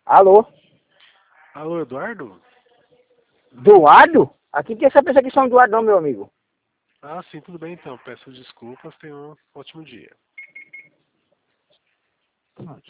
Alô? Alô, Eduardo? Eduardo? Aqui que é essa perseguição do Eduardo, meu amigo? Ah, sim, tudo bem então. Peço desculpas, tenha um ótimo dia.